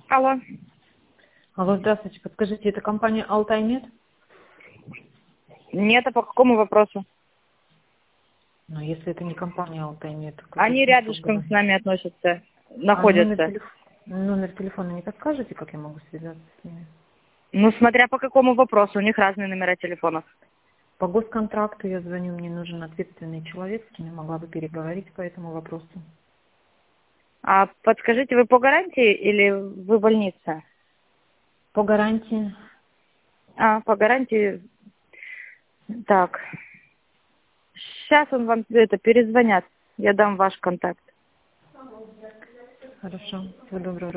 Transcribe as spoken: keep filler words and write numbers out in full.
Алло. Алло, здравствуйте. Подскажите, это компания «Алтаймед»? Нет, а по какому вопросу? Ну, если это не компания «Алтаймед», то какой Они смысл рядышком с говорить? нами относятся, А номер, находятся. телеф... номер телефона не подскажете, как я могу связаться с ними? Ну, смотря по какому вопросу, у них разные номера телефонов. По госконтракту я звоню, мне нужен ответственный человек, с кем я могла бы переговорить по этому вопросу. А подскажите, вы по гарантии или вы больница? По гарантии. А, по гарантии. Так. Сейчас он вам это перезвонят. Я дам ваш контакт. Хорошо. Всего доброго.